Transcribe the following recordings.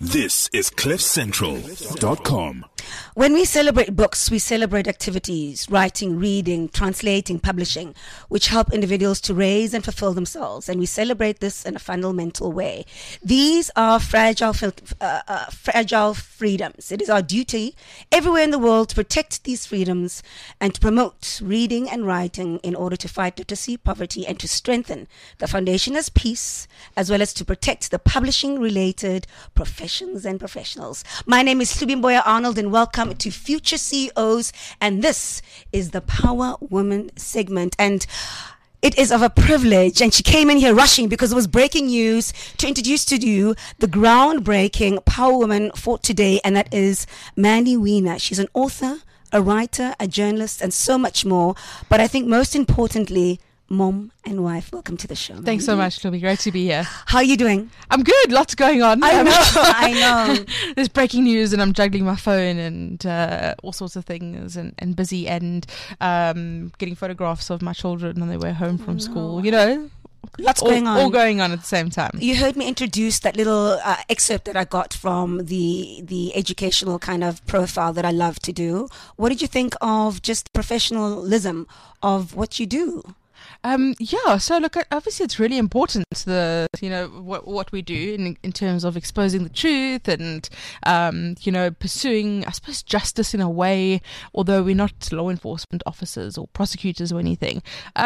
This is CliffCentral.com. When we celebrate books, we celebrate activities, writing, reading, translating, publishing, which help individuals to raise and fulfill themselves. And we celebrate this in a fundamental way. These are fragile freedoms. It is our duty everywhere in the world to protect these freedoms and to promote reading and writing in order to fight literacy, poverty, and to strengthen the foundation as peace, as well as to protect the publishing-related professions and professionals. My name is Hlubimboya Arnold, and welcome to Future CEOs, and this is the Power Woman segment. And it is of a privilege, and she came in here rushing because it was breaking news, to introduce to you the groundbreaking Power Woman for today, and that is Mandy Wiener. She's an author, a writer, a journalist, and so much more. But I think most importantly, mom and wife. Welcome to the show. Thanks so much, Luby. Great to be here. How are you doing? I'm good. Lots going on. I know. There's breaking news and I'm juggling my phone and all sorts of things and busy and getting photographs of my children on their way home from school. You know, lots going on. All going on at the same time. You heard me introduce that little excerpt that I got from the educational kind of profile that I love to do. What did you think of just professionalism of what you do? So look, obviously it's really important, what we do in terms of exposing the truth and, pursuing, I suppose, justice in a way, although we're not law enforcement officers or prosecutors or anything.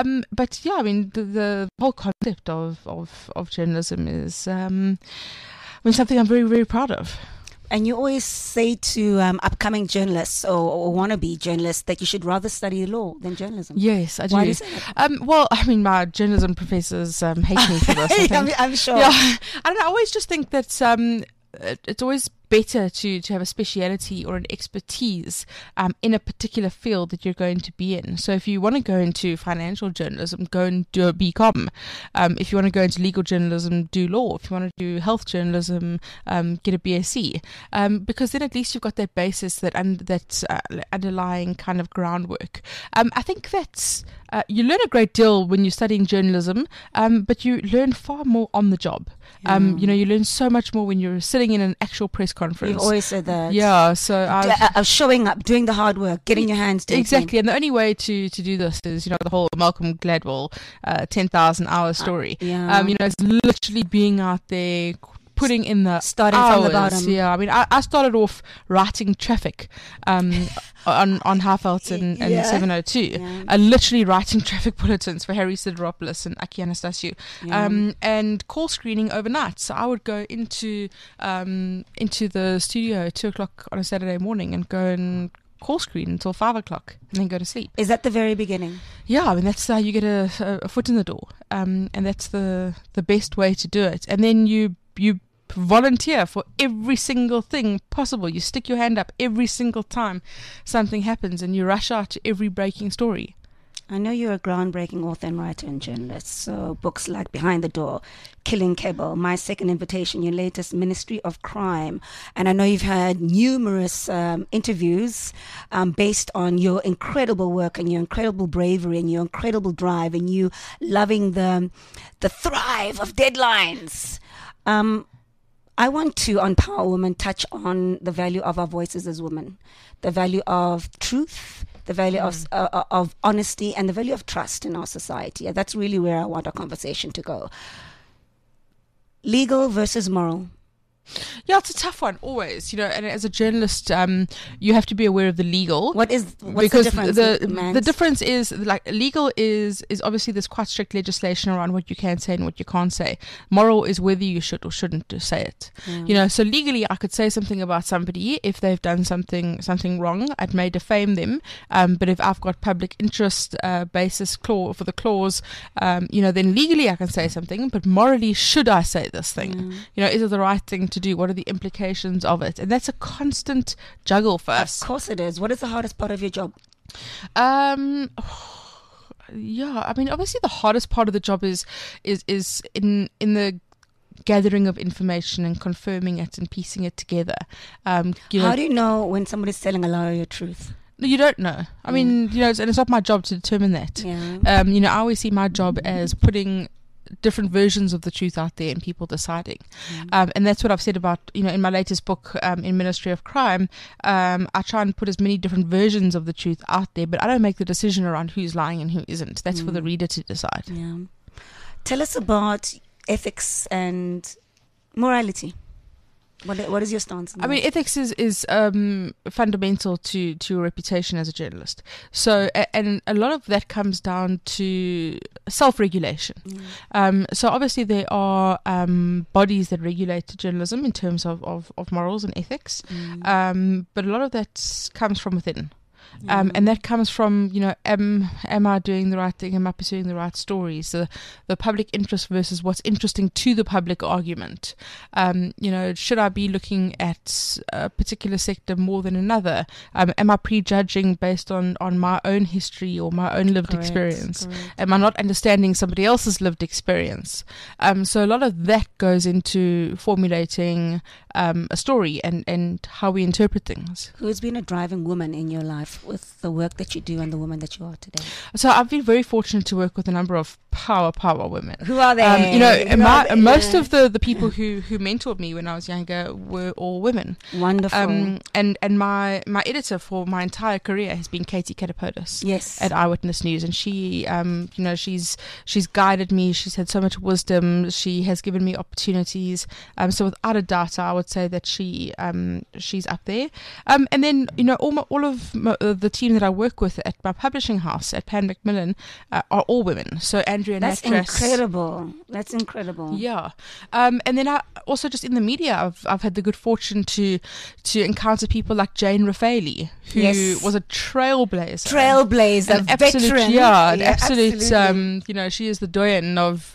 The whole concept of journalism is, something I'm very, very proud of. And you always say to upcoming journalists or wannabe journalists that you should rather study law than journalism. Yes, I do. Why do you say that? My journalism professors hate me for this. I'm sure. Yeah, I don't know. I always just think that it's always better to have a speciality or an expertise in a particular field that you're going to be in. So if you want to go into financial journalism, go and do a BCom. If you want to go into legal journalism, do law. If you want to do health journalism, get a BSc. Because then at least you've got that basis, that underlying kind of groundwork. I think that's you learn a great deal when you're studying journalism, but you learn far more on the job. You learn so much more when you're sitting in an actual press conference. You've always said that. Yeah, so showing up, doing the hard work, getting your hands dirty. Exactly, and the only way to do this is, the whole Malcolm Gladwell 10,000 hours story. It's literally being out there, putting in the starting hours. From the bottom. Yeah, I started off writing traffic on Highveld and 702. Yeah. Literally writing traffic bulletins for Harry Sideropoulos and Aki Anastasiou, and call screening overnight. So I would go into the studio at 2:00 on a Saturday morning and go and call screen until 5:00 and then go to sleep. Is that the very beginning? Yeah, that's how you get a foot in the door, and that's the best way to do it. And then you volunteer for every single thing possible. You stick your hand up every single time something happens, and you rush out to every breaking story. I know you're a groundbreaking author and writer and journalist, so books like Behind the Door, Killing Kebble, My Second Invitation, your latest Ministry of Crime, and I know you've had numerous interviews based on your incredible work and your incredible bravery and your incredible drive and you loving the thrive of deadlines. I want to, on Power Woman, touch on the value of our voices as women, the value of truth, the value of honesty, and the value of trust in our society. And that's really where I want our conversation to go. Legal versus moral. Yeah, it's a tough one, always, and as a journalist, you have to be aware of the legal. What's the difference? The difference is, legal is obviously there's quite strict legislation around what you can say and what you can't say. Moral is whether you should or shouldn't say it. Yeah. So legally I could say something about somebody if they've done something wrong. It may defame them, but if I've got public interest basis clause for the clause, then legally I can say something, but morally, should I say this thing? Is it the right thing to do? What are the implications of it? And that's a constant juggle for us. Of course it is. What is the hardest part of your job? Obviously the hardest part of the job is in the gathering of information and confirming it and piecing it together. How do you know when somebody's telling a lie or your truth? You don't know. And it's not my job to determine that. Yeah. I always see my job as putting different versions of the truth out there and people deciding. And that's what I've said about, in my latest book, in Ministry of Crime, I try and put as many different versions of the truth out there, but I don't make the decision around who's lying and who isn't. That's for the reader to decide. Yeah. Tell us about ethics and morality. What is your stance on that? I mean, ethics is fundamental to your reputation as a journalist. So, and a lot of that comes down to self-regulation. So obviously there are bodies that regulate journalism in terms of morals and ethics. But a lot of that comes from within. And that comes from, am I doing the right thing? Am I pursuing the right stories? The public interest versus what's interesting to the public argument. Should I be looking at a particular sector more than another? Am I prejudging based on my own history or my own lived experience? Correct. Am I not understanding somebody else's lived experience? So a lot of that goes into formulating a story and how we interpret things. Who's been a driving woman in your life with the work that you do and the woman that you are today? So I've been very fortunate to work with a number of power women. Who are they? Most of the people who mentored me when I was younger were all women. Wonderful. And my editor for my entire career has been Katie Katapodis. Yes. At Eyewitness News, and she she's guided me. She's had so much wisdom. She has given me opportunities. So without a doubt, I would say that she's up there. And then all of the team that I work with at my publishing house at Pan Macmillan are all women. So Andrea That's Natras. incredible. That's incredible. Yeah. And then I also just in the media, I've had the good fortune to encounter people like Jane Raffaeli, who was a trailblazer, an veteran. An absolute. She is the doyen of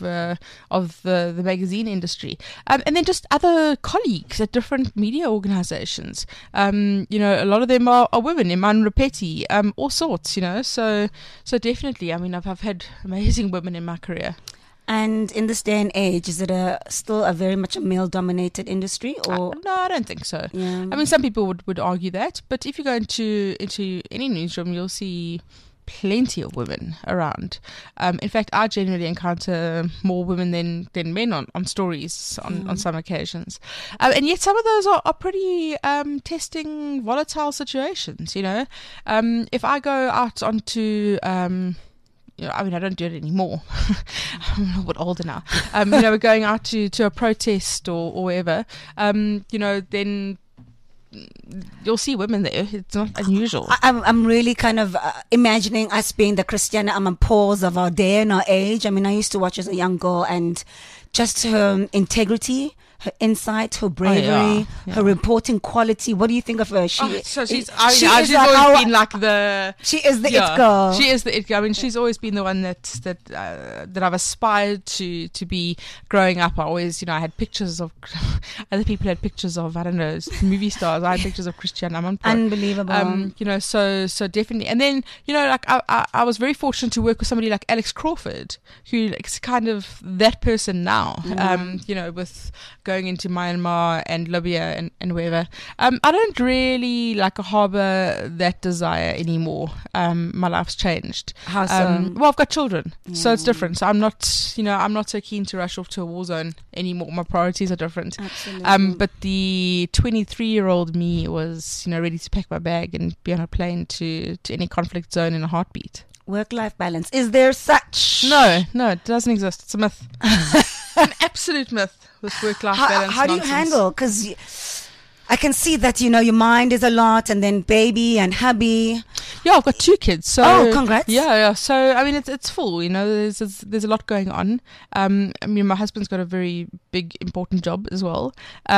the magazine industry. And then just other colleagues at different media organizations. A lot of them are women. Iman Rapetti, all sorts. So definitely. I mean, I've had amazing women in my career. And in this day and age, is it still a very much a male-dominated industry? Or no, I don't think so. Yeah. I mean, some people would argue that, but if you go into any newsroom, you'll see plenty of women around. In fact, I generally encounter more women than men on stories on some occasions. And yet some of those are pretty testing, volatile situations, If I go out onto... I don't do it anymore. I'm a little bit older now. We're going out to a protest or wherever. Then you'll see women there. It's not unusual. I'm really kind of imagining us being the Christiana Amanpours of our day and our age. I mean, I used to watch as a young girl, and just her integrity, her insight, her bravery, her reporting quality. What do you think of her? She's always been like the... She is the it girl. She is the it girl. I mean, she's always been the one that I've aspired to be growing up. I always, I had pictures of... Other people had pictures of, I don't know, movie stars. I had pictures of Christiane Amanpour. Unbelievable. So definitely. And then, I was very fortunate to work with somebody like Alex Crawford, who is kind of that person now. With going into Myanmar and Libya and wherever. I don't really harbour that desire anymore. My life's changed. How so? Well, I've got children, so it's different. So I'm not so keen to rush off to a war zone anymore. My priorities are different. Absolutely. But the 23-year-old me was, ready to pack my bag and be on a plane to any conflict zone in a heartbeat. Work-life balance. Is there such? No, it doesn't exist. It's a myth. An absolute myth, this work-life balance. How do you handle? Because I can see that, your mind is a lot, and then baby and hubby. Yeah, I've got 2 kids. So congrats. Yeah. So, I mean, it's full, there's a lot going on. My husband's got a very big, important job as well.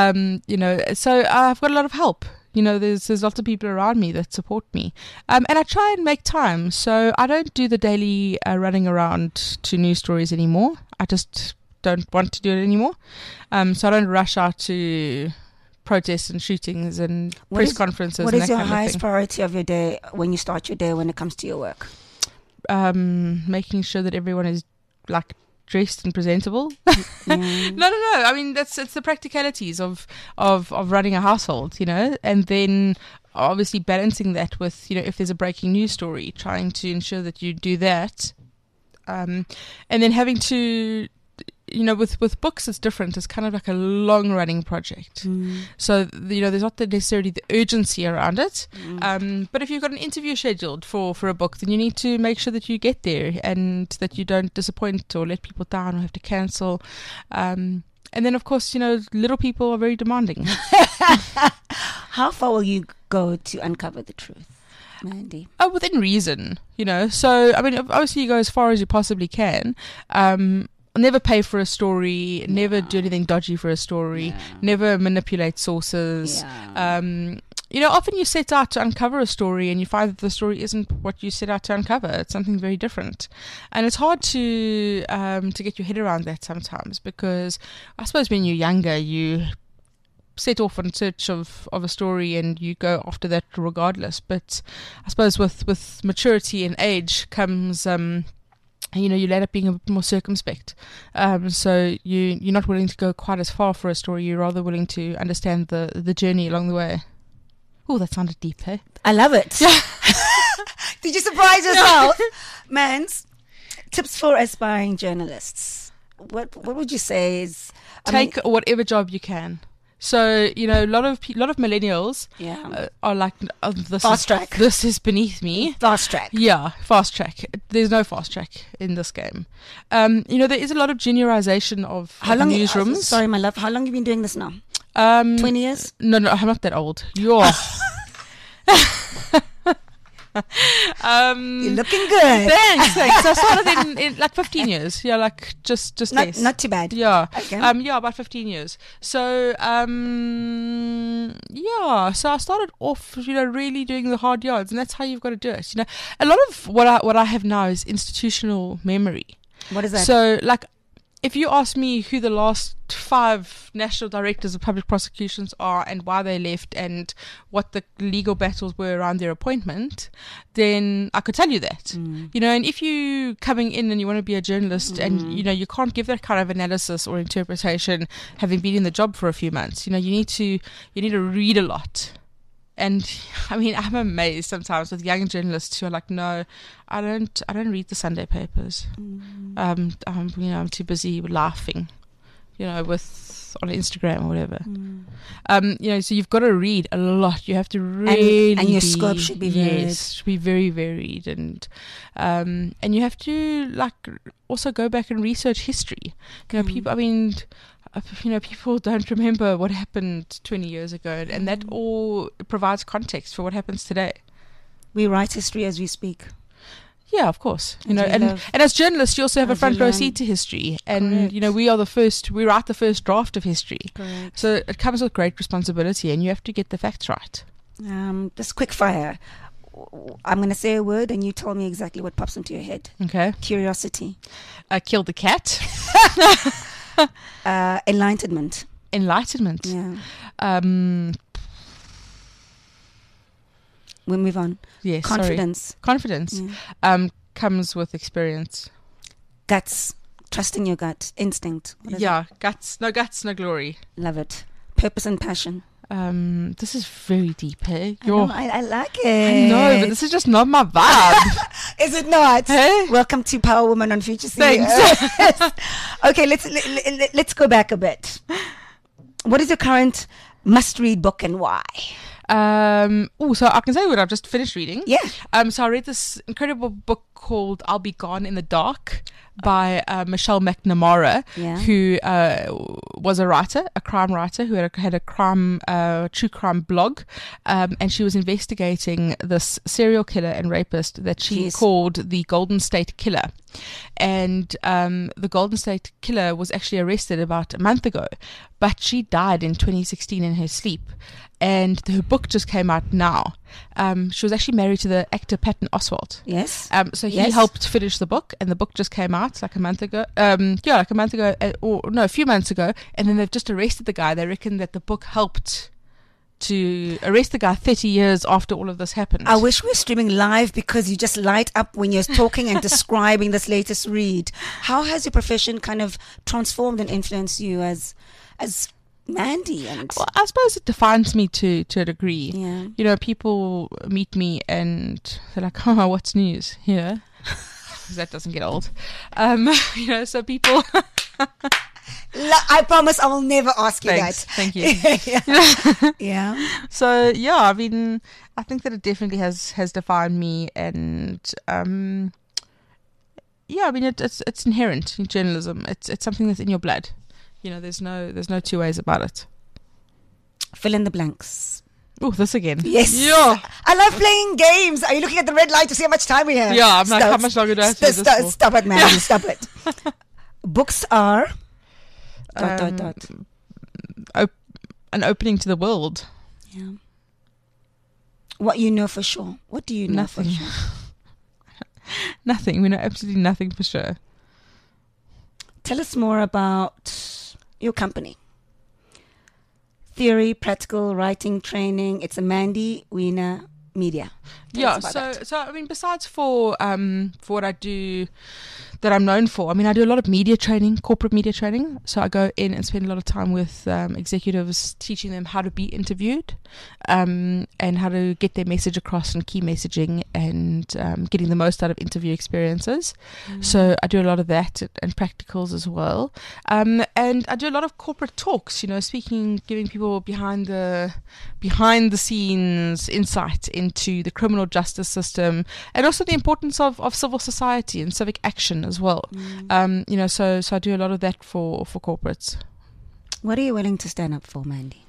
So I've got a lot of help. There's lots of people around me that support me. And I try and make time. So I don't do the daily running around to news stories anymore. I just don't want to do it anymore. So I don't rush out to protests and shootings and press conferences. What is your highest priority of your day when you start your day when it comes to your work? Making sure that everyone is dressed and presentable. No. I mean, it's the practicalities of running a household, and then obviously balancing that with, if there's a breaking news story, trying to ensure that you do that, and then having to with books, it's different. It's kind of like a long-running project. So, there's not necessarily the urgency around it. But if you've got an interview scheduled for a book, then you need to make sure that you get there and that you don't disappoint or let people down or have to cancel. And then, of course, little people are very demanding. How far will you go to uncover the truth, Mandy? Within reason, So, I mean, obviously you go as far as you possibly can. Never pay for a story, never do anything dodgy for a story, never manipulate sources. Often you set out to uncover a story and you find that the story isn't what you set out to uncover. It's something very different. And it's hard to get your head around that sometimes, because I suppose when you're younger, you set off in search of a story and you go after that regardless. But I suppose with maturity and age comes you end up being a bit more circumspect. So you're not willing to go quite as far for a story. You're rather willing to understand the journey along the way. Oh, that sounded deep, hey? I love it. Did you surprise yourself? Mans, tips for aspiring journalists. What would you say is... Take whatever job you can. So, a lot of millennials are like, fast track. This is beneath me. Fast track. Yeah, fast track. There's no fast track in this game. There is a lot of juniorization of newsrooms. Sorry, my love. How long have you been doing this now? 20 years? No, I'm not that old. You're... You're looking good. Thanks. I started in like 15 years. Yeah, like just less. Not too bad. Yeah. Okay. About 15 years. So, so I started off, really doing the hard yards, and that's how you've got to do it. A lot of what I have now is institutional memory. What is that? So, like, if you ask me who the last 5 national directors of public prosecutions are and why they left and what the legal battles were around their appointment, then I could tell you that. And if you coming in and you want to be a journalist and, you can't give that kind of analysis or interpretation having been in the job for a few months, you need to read a lot. And I mean, I'm amazed sometimes with young journalists who are like, no, I don't read the Sunday papers. I'm too busy laughing, on Instagram or whatever. So you've got to read a lot. You have to really and your scope should be varied. Yes, should be very varied, and you have to also go back and research history. People. I mean, people don't remember what happened 20 years ago, and that all provides context for what happens today. We write history as we speak. Yeah, of course. And as journalists, you also have a front row seat to history. And, Correct. we write the first draft of history. Correct. So it comes with great responsibility, and you have to get the facts right. Just quick fire. I'm going to say a word and you tell me exactly what pops into your head. Okay. Curiosity. Killed the cat. Enlightenment. Enlightenment. Yeah. We'll move on. Yes. Confidence. Sorry. Confidence. Yeah. Comes with experience. Guts. Trusting your gut. Instinct. Guts. No glory. Love it. Purpose and passion. This is very deep, hey? I like it. I know, but this is just not my vibe. Is it not? Hey? Welcome to Power Woman on Future CEO. Thanks. Okay, let's go back a bit. What is your current must-read book and why? So I can tell you what I've just finished reading. Yeah. So I read this incredible book called I'll Be Gone in the Dark by Michelle McNamara, who was a writer, a crime writer who had a true crime blog, and she was investigating this serial killer and rapist that she called the Golden State Killer. And the Golden State Killer was actually arrested about a month ago, but she died in 2016 in her sleep. And her book just came out now. She was actually married to the actor Patton Oswalt. Yes. So he helped finish the book, and the book just came out like a month ago. A few months ago. And then they've just arrested the guy. They reckon that the book helped to arrest the guy 30 years after all of this happened. I wish we were streaming live because you just light up when you're talking and describing this latest read. How has your profession kind of transformed and influenced you as Mandy? Well, I suppose it defines me to a degree. Yeah. People meet me and they're like, "Oh, what's news?" That doesn't get old. So people I promise I will never ask you Thanks. that. Thank you. Yeah. So yeah, I mean, I think that it definitely has defined me, and yeah, I mean, it's inherent in journalism. It's something that's in your blood. You know, there's no two ways about it. Fill in the blanks. Oh, this again. Yes. Yeah. I love playing games. Are you looking at the red light to see how much time we have? Yeah, I'm like, how much longer do I have to do this for? Stop it, man. Stop it. Books are... ... An opening to the world. Yeah. What you know for sure? What do you know Nothing. for sure? Nothing. We know absolutely nothing for sure. Tell us more about your company. Theory, practical, writing, training. It's Amandi Wiener Media. Tell us about that. So I mean, besides for what I do that I'm known for, I mean, I do a lot of media training, corporate media training. So I go in and spend a lot of time with executives, teaching them how to be interviewed, and how to get their message across and key messaging, and getting the most out of interview experiences. So I do a lot of that and practicals as well. And I do a lot of corporate talks, you know, speaking, giving people behind the scenes insight into the criminal justice system, and also the importance of civil society and civic action as well. You know, so I do a lot of that for corporates. What are you willing to stand up for, Mandy?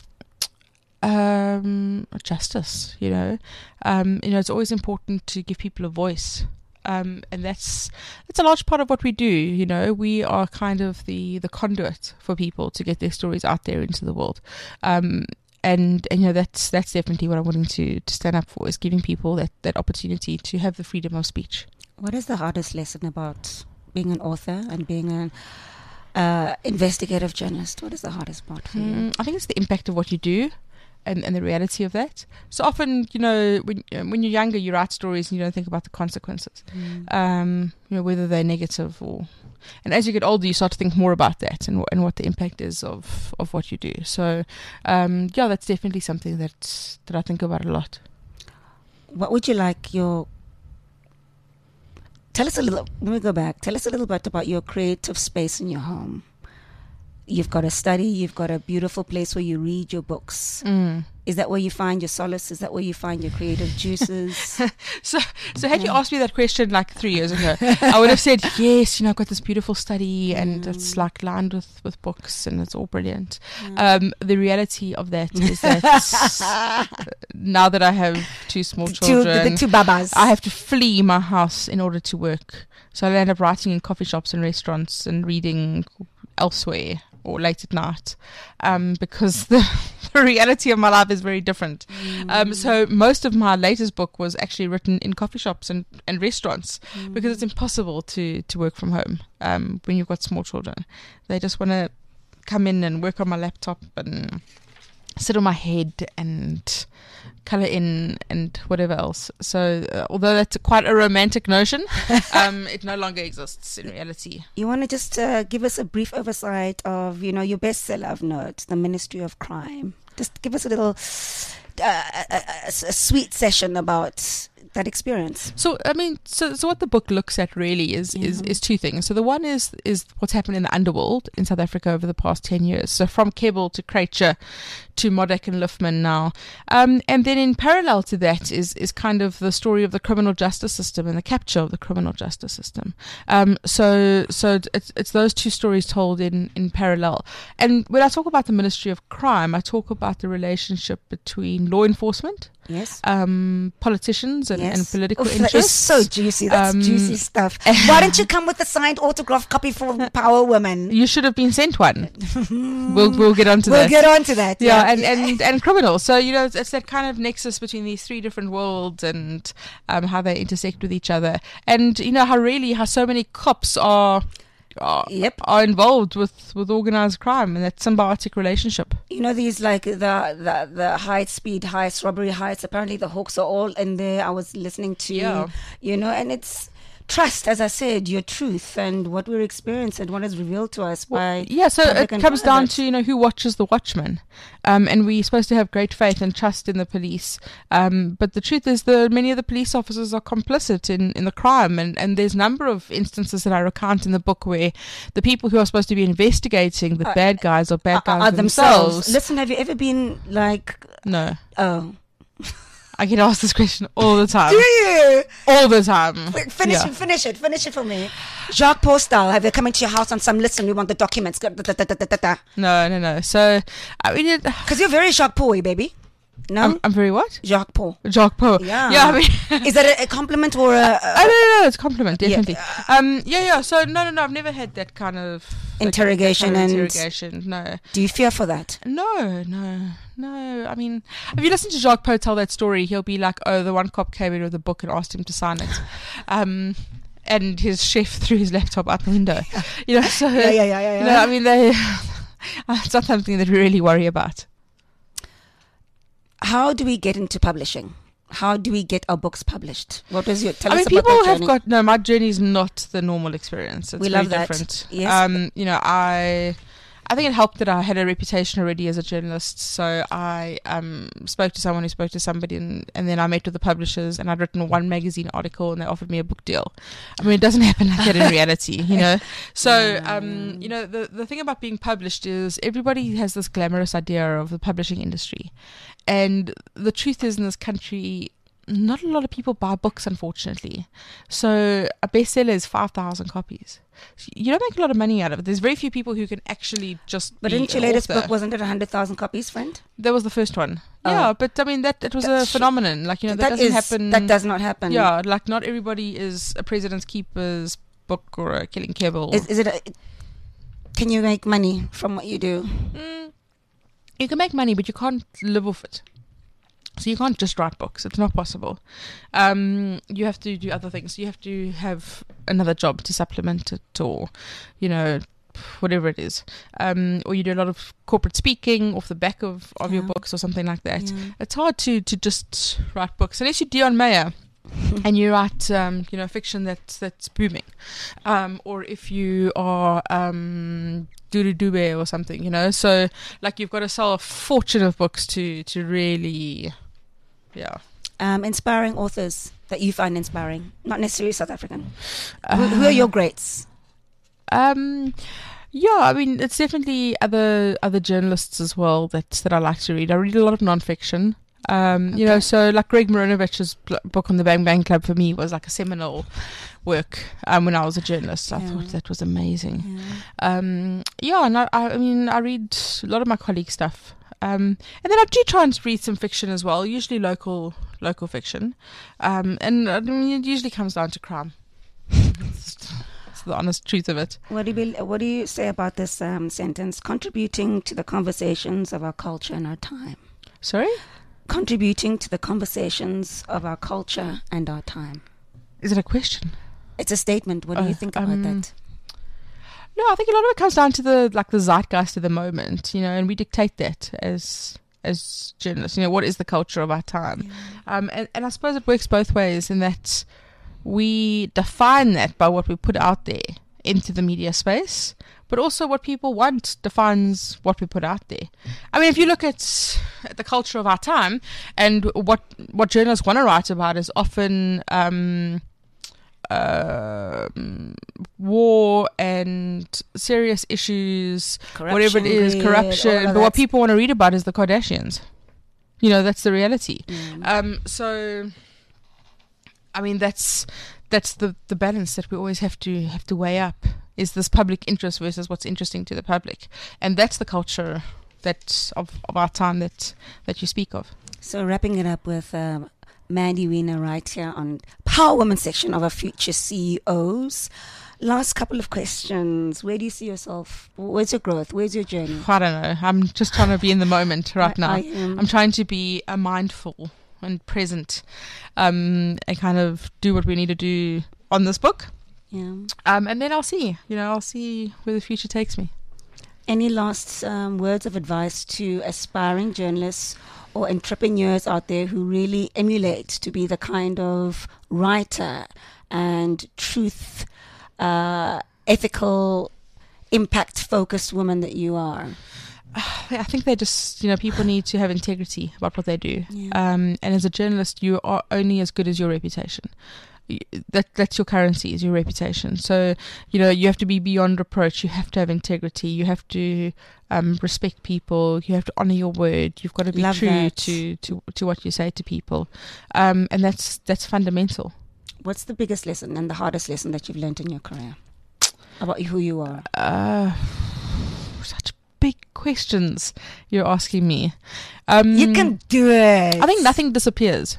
Justice, you know. It's always important to give people a voice. And that's a large part of what we do. You know, we are kind of the conduit for people to get their stories out there into the world. And you know, that's definitely what I'm willing to stand up for, is giving people that opportunity to have the freedom of speech. What is the hardest lesson about being an author and being an investigative journalist? What is the hardest part for you? I think it's the impact of what you do. And the reality of that. So often, you know, when you're younger, you write stories and you don't think about the consequences. You know, whether they're negative or... And as you get older, you start to think more about that and what the impact is of what you do. So, yeah, that's definitely something that I think about a lot. What would you like your... Let me go back. Tell us a little bit about your creative space in your home. You've got a study, you've got a beautiful place where you read your books. Is that where you find your solace? Is that where you find your creative juices? So had you asked me that question like 3 years ago, I would have said, yes, you know, I've got this beautiful study and it's like lined with books and it's all brilliant. The reality of that is that now that I have two small children, the two babas, I have to flee my house in order to work. So I end up writing in coffee shops and restaurants and reading elsewhere or late at night, because the reality of my life is very different. So most of my latest book was actually written in coffee shops and restaurants, because it's impossible to work from home when you've got small children. They just want to come in and work on my laptop and sit on my head and colour in and whatever else. So although that's quite a romantic notion, it no longer exists in reality. You want to just give us a brief oversight of, you know, your bestseller of notes, The Ministry of Crime. Just give us a little a sweet session about that experience. So I mean, so what the book looks at really is two things. So the one is what's happened in the underworld in South Africa over the past 10 years. So from Keble to Krejcir to Modek and Liffman now, and then in parallel to that is kind of the story of the criminal justice system and the capture of the criminal justice system. So it's those two stories told in parallel. And when I talk about the Ministry of Crime, I talk about the relationship between law enforcement, yes, politicians and political interests. interests. So juicy. That's juicy stuff. Why don't you come with a signed autograph copy for Power Women? You should have been sent one. We'll get on to that. We'll get on to that. Yeah, and criminals. So, you know, it's that kind of nexus between these three different worlds and how they intersect with each other. And, you know, how so many cops are involved with organized crime and that symbiotic relationship. You know, these like the high speed heists, robbery heists, apparently the hawks are all in there. I was listening to, you know, and it's trust, as I said, your truth and what we're experiencing and what is revealed to us by Yeah, so it public and comes down private. to, who watches the watchman. And we're supposed to have great faith and trust in the police. But the truth is that many of the police officers are complicit in the crime. And there's a number of instances that I recount in the book where the people who are supposed to be investigating the bad guys are bad guys Are themselves. Listen, have you ever been like, No. oh, I get asked this question all the time. do you? All the time. Finish Yeah. it for me. Jacques Postal, have they come into your house on some, listen, we want the documents. Because No. So, I mean, you're very Jacques Paul, baby. No? I'm very what? Jacques Paul. Jacques Poe. Yeah. Yeah, I mean... Is that a compliment or a no, it's a compliment, Yeah. definitely. Yeah. So no, I've never had that kind of Interrogation interrogation. No, do you fear for that? no. I mean, if you listen to Jacques Poe tell that story, he'll be like, "Oh, the one cop came in with a book and asked him to sign it," and his chef threw his laptop out the window. So Yeah. I mean, it's not something that we really worry about. How do we get into publishing? How do we get our books published? What was your? Tell I us mean, about people that have journey. got my journey is not the normal experience. It's We very love that. different. Yes. I think it helped that I had a reputation already as a journalist. So I spoke to someone who spoke to somebody, and then I met with the publishers, and I'd written one magazine article, and they offered me a book deal. I mean, it doesn't happen like that in reality, So the thing about being published is everybody has this glamorous idea of the publishing industry, and the truth is, in this country, not a lot of people buy books, unfortunately. So a bestseller is 5,000 copies. So you don't make a lot of money out of it. There's very few people who can actually just. But be didn't your an latest author. book, wasn't it 100,000 copies, friend? That was the first one. Oh. Yeah, but I mean that it was a That's- phenomenon. Like that doesn't happen. That does not happen. Yeah, like not everybody is a President's Keeper's book or a Killing Kebble. Is it? Can you make money from what you do? You can make money, but you can't live off it. So you can't just write books. It's not possible. You have to do other things. You have to have another job to supplement it, or, whatever it is. Or you do a lot of corporate speaking off the back of your books or something like that. Yeah. It's hard to just write books. Unless you're Dion Mayer and you write, fiction that's booming. Or if you are... Duru Dube or something, so like you've got to sell a fortune of books to really, yeah. Inspiring authors that you find inspiring, not necessarily South African. Who are your greats? Yeah, I mean, it's definitely other journalists as well that I like to read. I read a lot of nonfiction. So like Greg Marinovic's book on the Bang Bang Club for me was like a seminal work when I was a journalist. I thought that was amazing. And I read a lot of my colleague stuff. And then I do try and read some fiction as well, usually local fiction. And I mean, it usually comes down to crime. It's the honest truth of it. What do you say about this sentence? Contributing to the conversations of our culture and our time. Sorry? Contributing to the conversations of our culture and our time. Is it a question? It's a statement. What do you think about that? No, I think a lot of it comes down to the zeitgeist of the moment, and we dictate that as journalists. What is the culture of our time? And I suppose it works both ways in that we define that by what we put out there into the media space, but also what people want defines what we put out there. I mean, if you look at the culture of our time and what journalists want to write about is often war and serious issues, whatever it is, greed, corruption. But what people want to read about is the Kardashians. That's the reality. So, I mean, that's the balance that we always have to weigh up. Is this public interest versus what's interesting to the public, and that's the culture of our time that you speak of. So wrapping it up with Mandy Wiener right here on Power Woman section of our future CEOs. Last couple of questions. Where do you see yourself? Where's your growth? Where's your journey? I don't know. I'm just trying to be in the moment right now. I'm trying to be mindful and present, and kind of do what we need to do on this book. Yeah. And then I'll see. I'll see where the future takes me. Any last words of advice to aspiring journalists or entrepreneurs out there who really emulate to be the kind of writer and truth, ethical, impact-focused woman that you are? I think they just, people need to have integrity about what they do. Yeah. And as a journalist, you are only as good as your reputation. That's your currency, is your reputation. So, you have to be beyond reproach. You have to have integrity. You have to respect people. You have to honor your word. You've got to be true to what you say to people. And that's fundamental. What's the biggest lesson and the hardest lesson that you've learned in your career about who you are? Such big questions you're asking me. You can do it. I think nothing disappears.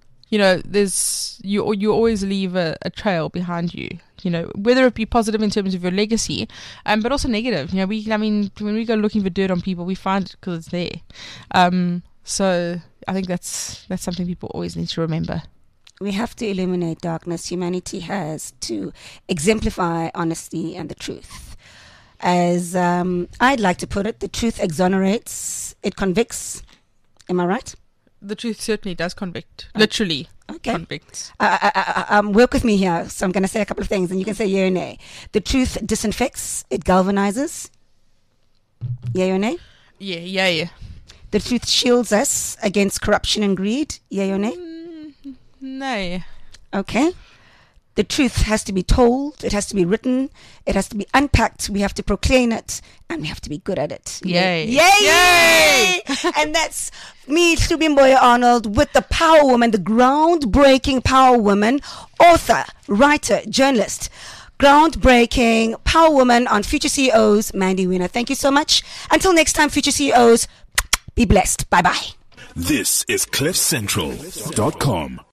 You always leave a trail behind you. Whether it be positive in terms of your legacy, but also negative. When we go looking for dirt on people, we find it because it's there. So I think that's something people always need to remember. We have to eliminate darkness. Humanity has to exemplify honesty and the truth. As I'd like to put it, the truth exonerates, it convicts. Am I right? The truth certainly does convict. Literally convicts. Work with me here. So I'm going to say a couple of things and you can say yay or nay. The truth disinfects. It galvanizes. Yay or nay? Yeah, yay. The truth shields us against corruption and greed. Yay or nay? Nay. Okay. The truth has to be told. It has to be written. It has to be unpacked. We have to proclaim it, and we have to be good at it. Yay! Yay! Yay! And that's me, Hlubimboya Arnold, with the Power Woman, the groundbreaking Power Woman, author, writer, journalist, groundbreaking Power Woman on Future CEOs, Mandy Wiener. Thank you so much. Until next time, Future CEOs, be blessed. Bye bye. This is CliffCentral.com.